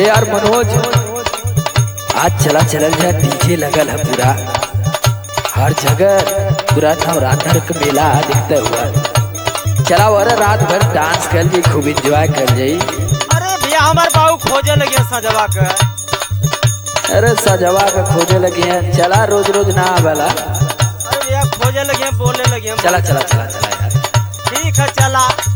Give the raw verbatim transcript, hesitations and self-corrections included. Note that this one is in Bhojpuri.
अरे यार मनोज, आज चला चलल जाए, डीजे लगल है पूरा हर जगह, पूरा नवरात्र का मेला दिखता हुआ। चला और रात भर डांस कर जाई, खूब एंजॉय कर जाई। अरे भैया हमारे बाबू खोजे लगे सजवा के। अरे सजवा के खोजे लगे हैं, चला रोज रोज ना आवेला। अरे भैया खोजे लगे बोले लगे। चला चला चला चला यार। ठीक है चला।